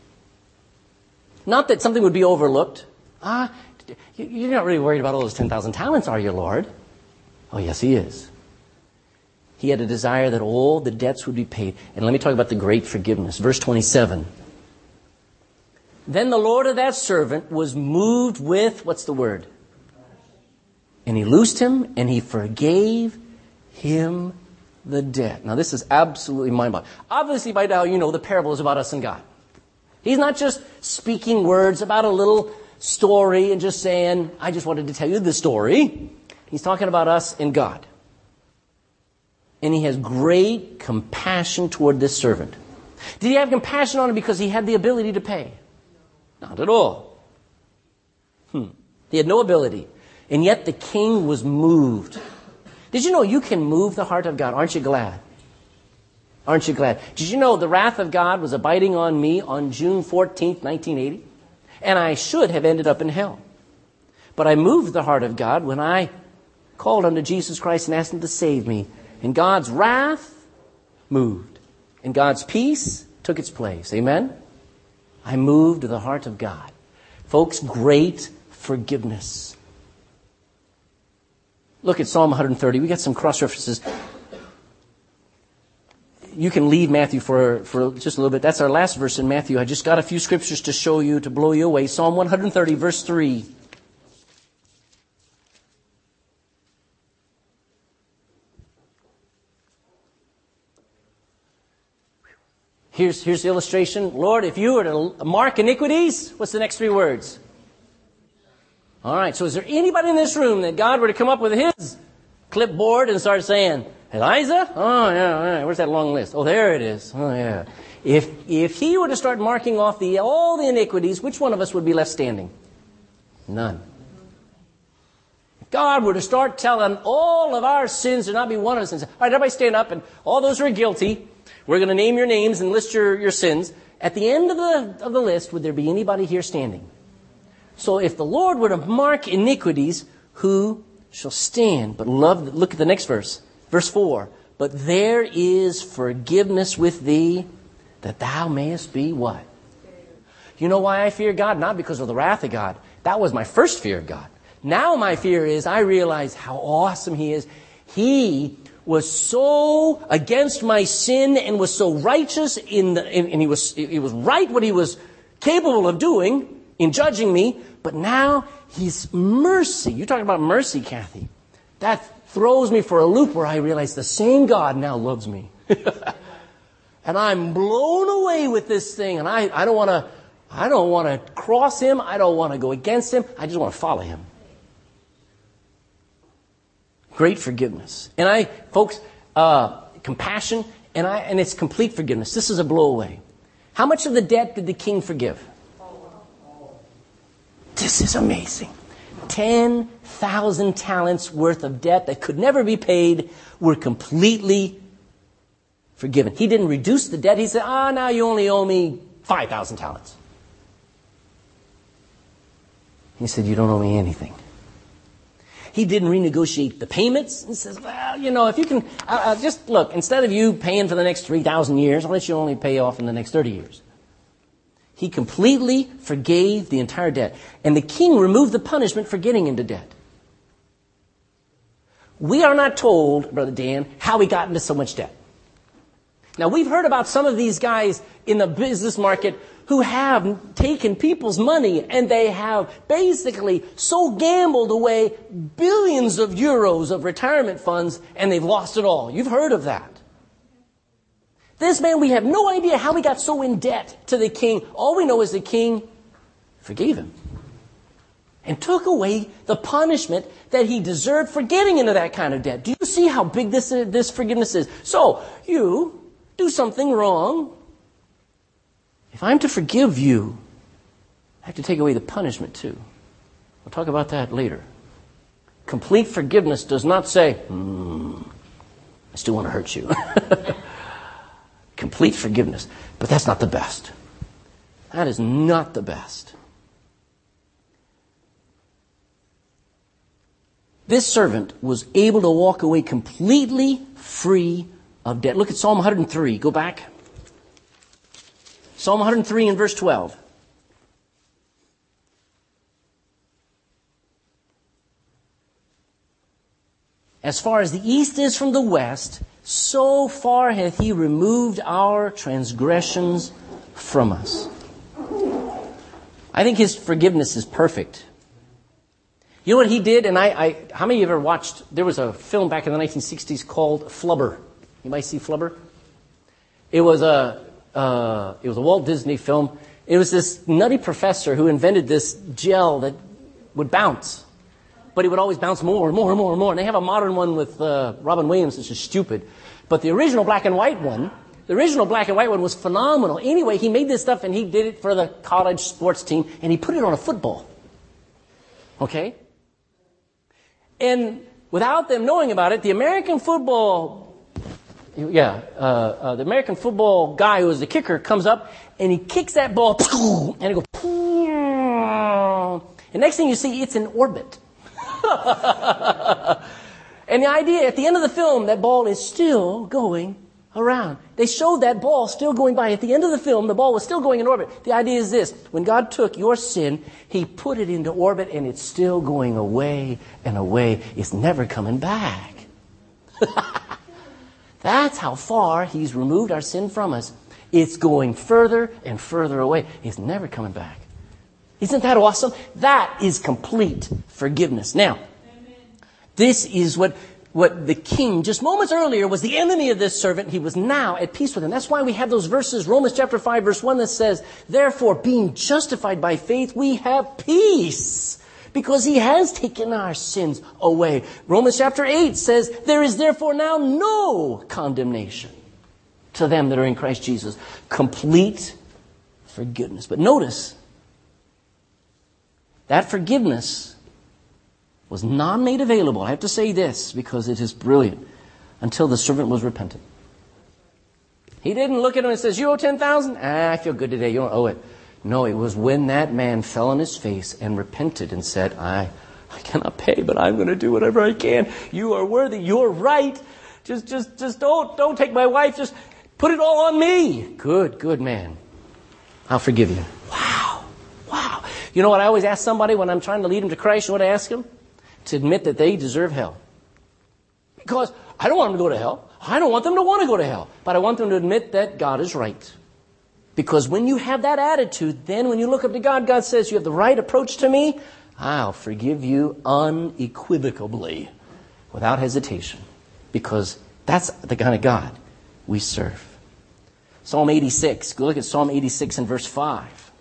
Not that something would be overlooked. You're not really worried about all those 10,000 talents, are you, Lord? Oh, yes, he is. He had a desire that all the debts would be paid. And let me talk about the great forgiveness. Verse 27. Then the Lord of that servant was moved with, what's the word? And he loosed him and he forgave him the debt. Now this is absolutely mind-boggling. Obviously by now you know the parable is about us and God. He's not just speaking words about a little story and just saying, I just wanted to tell you the story. He's talking about us and God. And he has great compassion toward this servant. Did he have compassion on him because he had the ability to pay? Not at all. He had no ability. And yet the king was moved. Did you know you can move the heart of God? Aren't you glad? Aren't you glad? Did you know the wrath of God was abiding on me on June 14th, 1980? And I should have ended up in hell. But I moved the heart of God when I called unto Jesus Christ and asked him to save me. And God's wrath moved. And God's peace took its place. Amen? I moved the heart of God. Folks, great forgiveness. Look at Psalm 130. We got some cross-references. You can leave Matthew for just a little bit. That's our last verse in Matthew. I just got a few scriptures to show you, to blow you away. Psalm 130, verse 3. Here's the illustration. Lord, if you were to mark iniquities, what's the next three words? All right, so is there anybody in this room that God were to come up with his clipboard and start saying, Eliza? Oh, yeah, all right. Where's that long list? Oh, there it is. Oh, yeah. If he were to start marking off all the iniquities, which one of us would be left standing? None. If God were to start telling all of our sins to not be one of us, and say, all right, everybody stand up, and all those who are guilty, we're going to name your names and list your sins. At the end of the list, would there be anybody here standing? So if the Lord were to mark iniquities, who shall stand? But look at the next verse. Verse 4. But there is forgiveness with thee, that thou mayest be what? You know why I fear God? Not because of the wrath of God. That was my first fear of God. Now my fear is I realize how awesome He is. He was so against my sin and was so righteous and he was right what He was capable of doing in judging me. But now His mercy, you're talking about mercy, Kathy, that throws me for a loop where I realize the same God now loves me. And I'm blown away with this thing, and I don't want to cross Him. I don't want to go against Him. I just want to follow Him. Great forgiveness. And folks, compassion, and it's complete forgiveness. This is a blow away. How much of the debt did the king forgive? This is amazing. 10,000 talents worth of debt that could never be paid were completely forgiven. He didn't reduce the debt. He said, now you only owe me 5,000 talents. He said, you don't owe me anything. He didn't renegotiate the payments. He says, well, if you can, just look, instead of you paying for the next 3,000 years, I'll let you only pay off in the next 30 years. He completely forgave the entire debt. And the king removed the punishment for getting into debt. We are not told, Brother Dan, how he got into so much debt. Now, we've heard about some of these guys in the business market who have taken people's money and they have basically so gambled away billions of euros of retirement funds and they've lost it all. You've heard of that. This man, we have no idea how he got so in debt to the king. All we know is the king forgave him and took away the punishment that he deserved for getting into that kind of debt. Do you see how big this forgiveness is? So, you do something wrong. If I'm to forgive you, I have to take away the punishment too. We'll talk about that later. Complete forgiveness does not say, I still want to hurt you. Complete forgiveness. But that's not the best. That is not the best. This servant was able to walk away completely free of debt. Look at Psalm 103. Go back. Psalm 103 and verse 12. As far as the east is from the west, so far hath He removed our transgressions from us. I think His forgiveness is perfect. You know what He did? And how many of you ever watched, there was a film back in the 1960s called Flubber. You might see Flubber. It was a Walt Disney film. It was this nutty professor who invented this gel that would bounce. But it would always bounce more and more and more and more. And they have a modern one with Robin Williams, which is stupid. But the original black and white one was phenomenal. Anyway, he made this stuff and he did it for the college sports team. And he put it on a football. Okay? And without them knowing about it, the American football guy who was the kicker comes up and he kicks that ball and it goes. And next thing you see, it's in orbit. And the idea, at the end of the film, that ball is still going around. They showed that ball still going by. At the end of the film, the ball was still going in orbit. The idea is this. When God took your sin, He put it into orbit and it's still going away and away. It's never coming back. That's how far He's removed our sin from us. It's going further and further away. It's never coming back. Isn't that awesome? That is complete forgiveness. Now, this is what the king, just moments earlier, was the enemy of this servant. He was now at peace with him. That's why we have those verses, Romans chapter 5, verse 1, that says, therefore, being justified by faith, we have peace, because He has taken our sins away. Romans chapter 8 says, there is therefore now no condemnation to them that are in Christ Jesus. Complete forgiveness. But notice, that forgiveness was not made available. I have to say this because it is brilliant. Until the servant was repentant. He didn't look at him and says, you owe 10,000? I feel good today. You don't owe it. No, it was when that man fell on his face and repented and said, I cannot pay, but I'm going to do whatever I can. You are worthy. You're right. Just don't take my wife. Just put it all on me. Good man. I'll forgive you. Wow. You know what I always ask somebody when I'm trying to lead them to Christ? You know what I ask them? To admit that they deserve hell. Because I don't want them to go to hell. I don't want them to want to go to hell. But I want them to admit that God is right. Because when you have that attitude, then when you look up to God, God says, you have the right approach to me, I'll forgive you unequivocally, without hesitation. Because that's the kind of God we serve. Psalm 86. Go look at Psalm 86 and verse 5.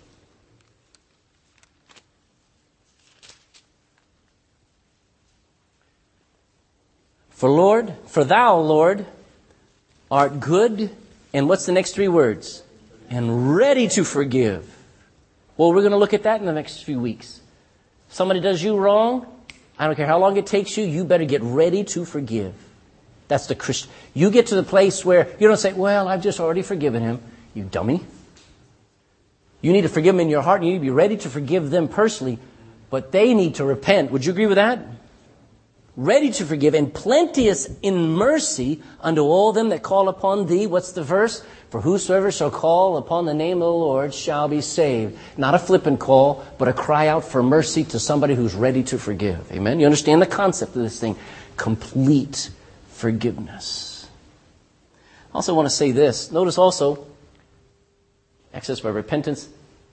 For thou, Lord, art good, and what's the next three words? And ready to forgive. Well, we're going to look at that in the next few weeks. Somebody does you wrong, I don't care how long it takes you, you better get ready to forgive. That's the Christian. You get to the place where you don't say, well, I've just already forgiven him. You dummy. You need to forgive them in your heart, and you need to be ready to forgive them personally. But they need to repent. Would you agree with that? Ready to forgive, and plenteous in mercy unto all them that call upon thee. What's the verse? For whosoever shall call upon the name of the Lord shall be saved. Not a flippant call, but a cry out for mercy to somebody who's ready to forgive. Amen? You understand the concept of this thing? Complete forgiveness. I also want to say this. Notice also, access by repentance.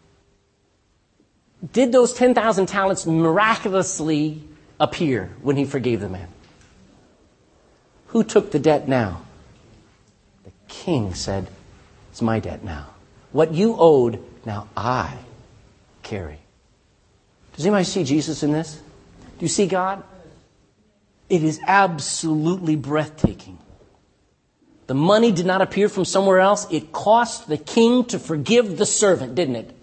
Did those 10,000 talents miraculously appear when he forgave the man? Who took the debt now? The king said, it's my debt now. What you owed, now I carry. Does anybody see Jesus in this? Do you see God? It is absolutely breathtaking. The money did not appear from somewhere else. It cost the king to forgive the servant, didn't it?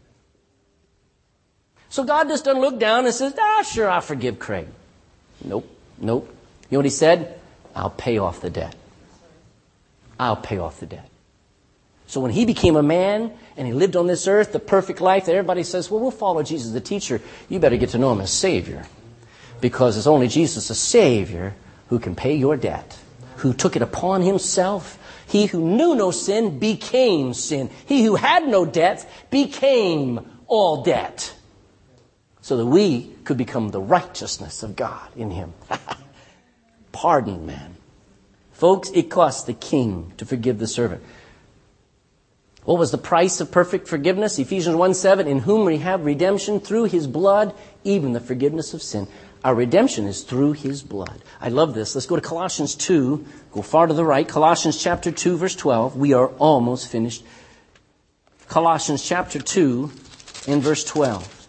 So God just doesn't look down and says, sure, I'll forgive Craig. Nope. You know what he said? I'll pay off the debt. I'll pay off the debt. So when he became a man and he lived on this earth, the perfect life that everybody says, well, we'll follow Jesus, the teacher. You better get to know him as Savior. Because it's only Jesus, the Savior, who can pay your debt. Who took it upon himself. He who knew no sin became sin. He who had no debt became all debt. So that we could become the righteousness of God in him. Pardon, man. Folks, it cost the king to forgive the servant. What was the price of perfect forgiveness? Ephesians 1:7, in whom we have redemption through his blood, even the forgiveness of sin. Our redemption is through his blood. I love this. Let's go to Colossians 2. Go far to the right. Colossians chapter 2, verse 12. We are almost finished. Colossians chapter 2 and verse 12.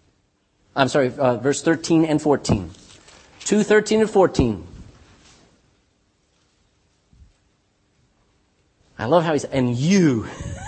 Verse 13 and 14. 2:13 and 14. I love how he said, and you.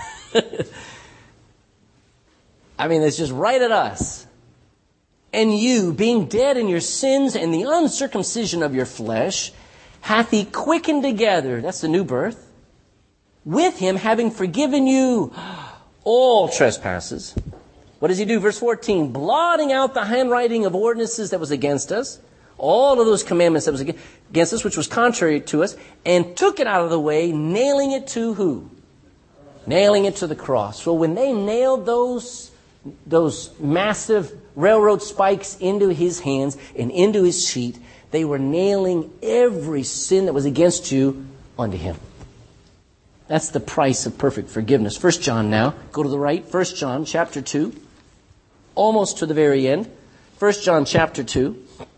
I mean, it's just right at us. And you, being dead in your sins and the uncircumcision of your flesh, hath he quickened together, that's the new birth, with him, having forgiven you all trespasses. What does he do? Verse 14, blotting out the handwriting of ordinances that was against us, all of those commandments that was against us, which was contrary to us, and took it out of the way, nailing it to who? Nailing it to the cross. So when they nailed those massive railroad spikes into his hands and into his feet, they were nailing every sin that was against you onto him. That's the price of perfect forgiveness. 1 John now. Go to the right. 1 John chapter 2. Almost to the very end. 1 John chapter 2.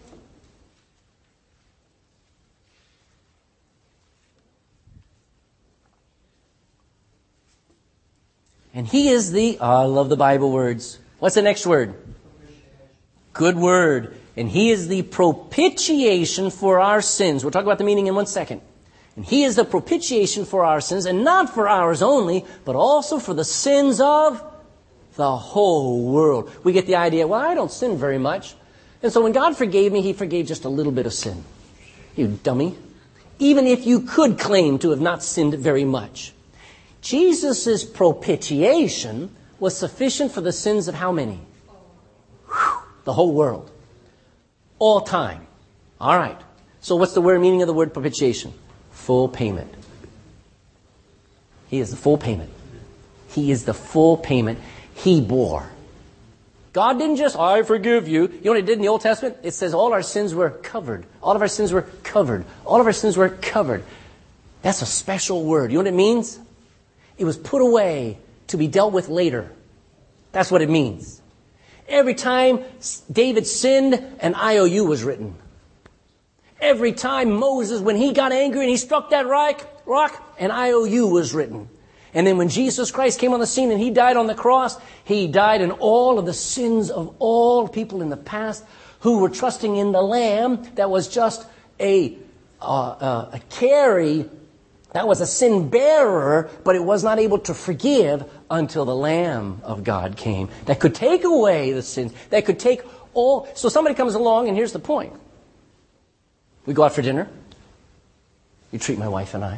And he is I love the Bible words. What's the next word? Good word. And he is the propitiation for our sins. We'll talk about the meaning in 1 second. And he is the propitiation for our sins, and not for ours only, but also for the sins of the whole world. We get the idea, well, I don't sin very much. And so when God forgave me, he forgave just a little bit of sin. You dummy. Even if you could claim to have not sinned very much. Jesus' propitiation was sufficient for the sins of how many? Whew, the whole world. All time. All right. So what's the meaning of the word propitiation? full payment. He is the full payment. He is the full payment He bore. God didn't just, I forgive you. You know what He did in the Old Testament? It says all our sins were covered. All of our sins were covered. All of our sins were covered. That's a special word. You know what it means? It was put away to be dealt with later. That's what it means. Every time David sinned, an IOU was written. Every time Moses, when he got angry and he struck that rock, an IOU was written. And then when Jesus Christ came on the scene and He died on the cross, He died in all of the sins of all people in the past who were trusting in the Lamb that was just a carry, that was a sin bearer, but it was not able to forgive until the Lamb of God came that could take away the sins, that could take all. So somebody comes along, and here's the point. We go out for dinner. You treat my wife and I.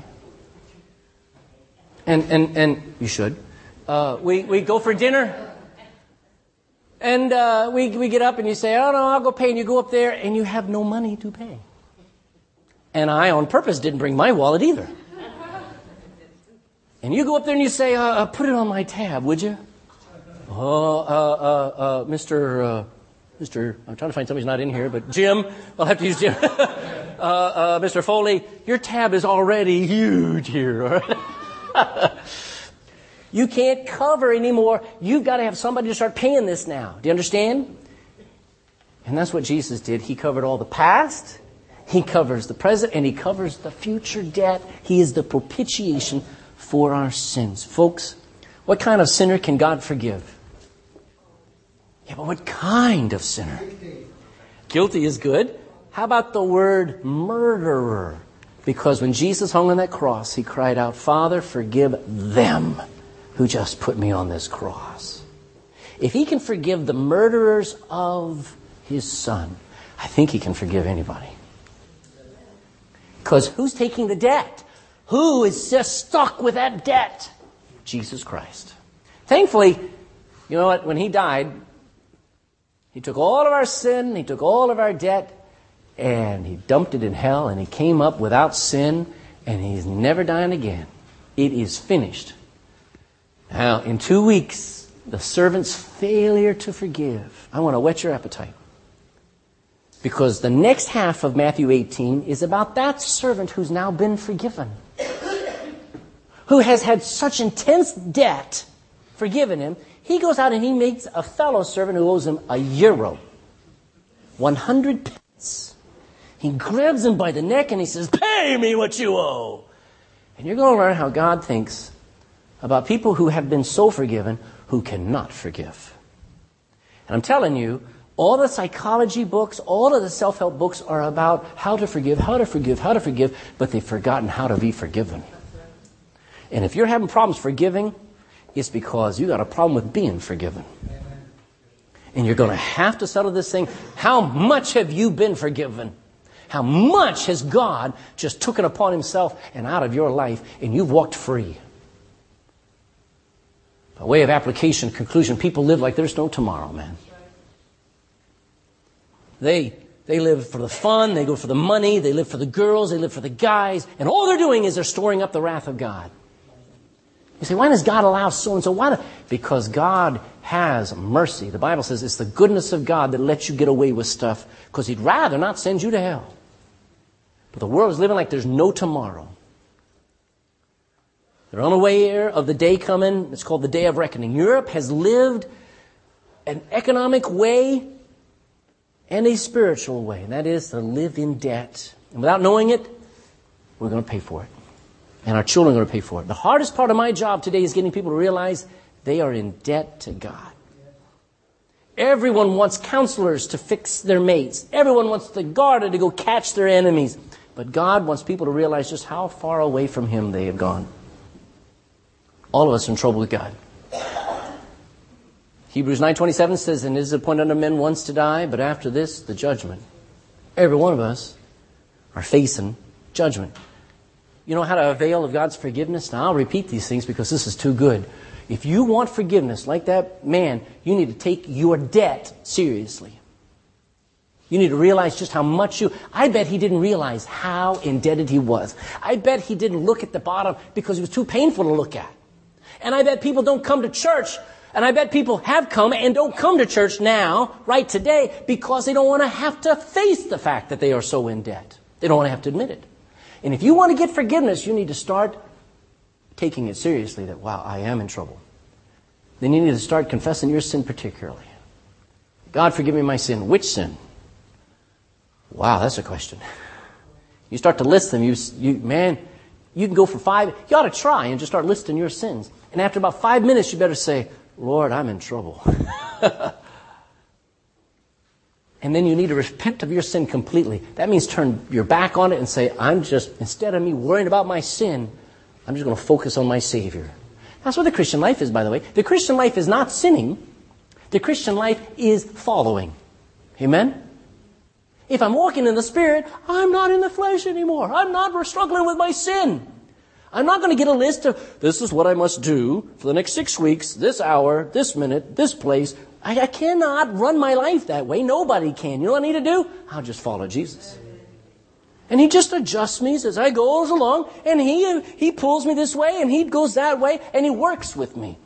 And you should. We go for dinner. And we get up and you say, oh no, I'll go pay. And you go up there and you have no money to pay. And I, on purpose, didn't bring my wallet either. And you go up there and you say, put it on my tab, would you? Mr. I'm trying to find somebody who's not in here, but Jim, I'll have to use Jim. Mr. Foley, your tab is already huge here. You can't cover anymore. You've got to have somebody to start paying this now. Do you understand? And that's what Jesus did. He covered all the past. He covers the present, and He covers the future debt. He is the propitiation for our sins. Folks, what kind of sinner can God forgive? Yeah, but what kind of sinner? Guilty is good. How about the word murderer? Because when Jesus hung on that cross, He cried out, Father, forgive them who just put me on this cross. If He can forgive the murderers of His Son, I think He can forgive anybody. Because who's taking the debt? Who is just stuck with that debt? Jesus Christ. Thankfully, you know what? When He died, He took all of our sin, He took all of our debt, and He dumped it in hell, and He came up without sin, and He's never dying again. It is finished. Now, in 2 weeks, the servant's failure to forgive. I want to whet your appetite. Because the next half of Matthew 18 is about that servant who's now been forgiven. Who has had such intense debt forgiven him, he goes out and he meets a fellow servant who owes him €1. 100 pence. He grabs him by the neck and he says, pay me what you owe. And you're going to learn how God thinks about people who have been so forgiven who cannot forgive. And I'm telling you, all the psychology books, all of the self-help books are about how to forgive, but they've forgotten how to be forgiven. And if you're having problems forgiving, it's because you got a problem with being forgiven. And you're going to have to settle this thing. How much have you been forgiven? How much has God just taken upon Himself and out of your life, and you've walked free? By way of application, conclusion, people live like there's no tomorrow, man. They live for the fun, they go for the money, they live for the girls, they live for the guys, and all they're doing is they're storing up the wrath of God. You say, why does God allow so-and-so? Because God has mercy. The Bible says it's the goodness of God that lets you get away with stuff because He'd rather not send you to hell. But the world is living like there's no tomorrow. They're unaware of the day coming. It's called the day of reckoning. Europe has lived an economic way and a spiritual way. And that is to live in debt. And without knowing it, we're going to pay for it. And our children are going to pay for it. The hardest part of my job today is getting people to realize they are in debt to God. Everyone wants counselors to fix their mates. Everyone wants the gardener to go catch their enemies. But God wants people to realize just how far away from Him they have gone. All of us are in trouble with God. Hebrews 9:27 says, and it is appointed unto men once to die, but after this, the judgment. Every one of us are facing judgment. You know how to avail of God's forgiveness? Now, I'll repeat these things because this is too good. If you want forgiveness like that man, you need to take your debt seriously. You need to realize just how much I bet he didn't realize how indebted he was. I bet he didn't look at the bottom because it was too painful to look at. And I bet people don't come to church, and I bet people have come and don't come to church now, right today, because they don't want to have to face the fact that they are so in debt. They don't want to have to admit it. And if you want to get forgiveness, you need to start taking it seriously that, wow, I am in trouble. Then you need to start confessing your sin particularly. God, forgive me my sin. Which sin? Wow, that's a question. You start to list them. You can go for 5. You ought to try and just start listing your sins. And after about 5 minutes, you better say, Lord, I'm in trouble. And then you need to repent of your sin completely. That means turn your back on it and say, instead of me worrying about my sin, I'm just going to focus on my Savior. That's what the Christian life is, by the way. The Christian life is not sinning. The Christian life is following. Amen? If I'm walking in the Spirit, I'm not in the flesh anymore. I'm not struggling with my sin. I'm not going to get a list of, this is what I must do for the next 6 weeks, this hour, this minute, this place. I cannot run my life that way. Nobody can. You know what I need to do? I'll just follow Jesus. And He just adjusts me as I go along, and He pulls me this way, and He goes that way, and He works with me.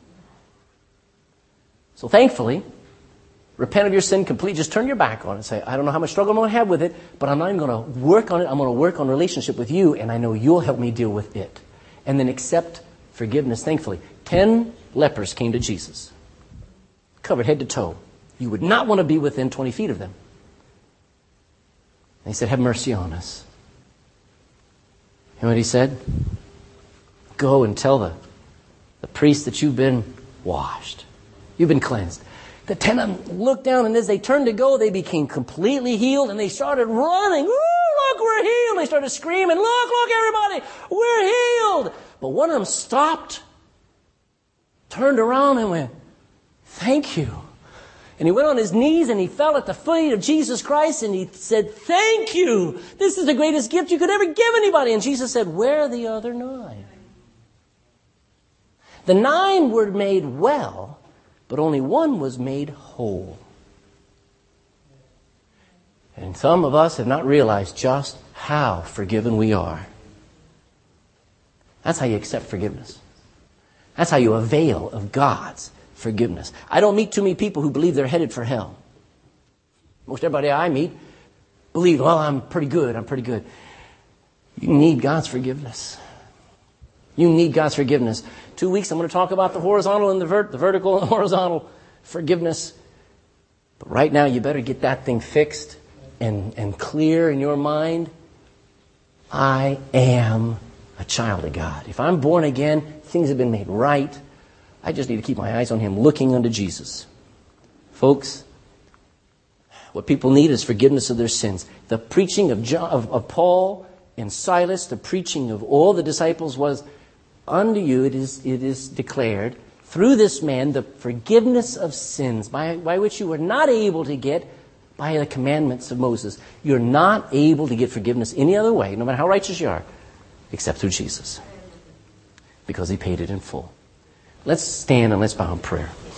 So thankfully, repent of your sin completely. Just turn your back on it and say, I don't know how much struggle I'm going to have with it, but I'm not even going to work on it. I'm going to work on relationship with you, and I know you'll help me deal with it. And then accept forgiveness, thankfully. 10 lepers came to Jesus, covered head to toe. You would not want to be within 20 feet of them. And He said, have mercy on us. And what He said? Go and tell the priest that you've been washed. You've been cleansed. The 10 of them looked down, and as they turned to go, they became completely healed, and they started running. Ooh, look, we're healed. They started screaming, look, everybody, we're healed. But one of them stopped, turned around, and went, thank you. And he went on his knees, and he fell at the feet of Jesus Christ, and he said, thank you. This is the greatest gift you could ever give anybody. And Jesus said, where are the other 9? The 9 were made well, but only one was made whole. And some of us have not realized just how forgiven we are. That's how you accept forgiveness. That's how you avail of God's forgiveness. I don't meet too many people who believe they're headed for hell. Most everybody I meet believe, well, I'm pretty good. You need God's forgiveness. You need God's forgiveness. 2 weeks, I'm going to talk about the horizontal and the vertical and horizontal forgiveness. But right now, you better get that thing fixed and clear in your mind. I am a child of God. If I'm born again, things have been made right. I just need to keep my eyes on Him, looking unto Jesus. Folks, what people need is forgiveness of their sins. The preaching of Paul and Silas, the preaching of all the disciples was, unto you it is declared, through this man, the forgiveness of sins, by which you were not able to get by the commandments of Moses. You're not able to get forgiveness any other way, no matter how righteous you are, except through Jesus. Because He paid it in full. Let's stand and let's bow in prayer.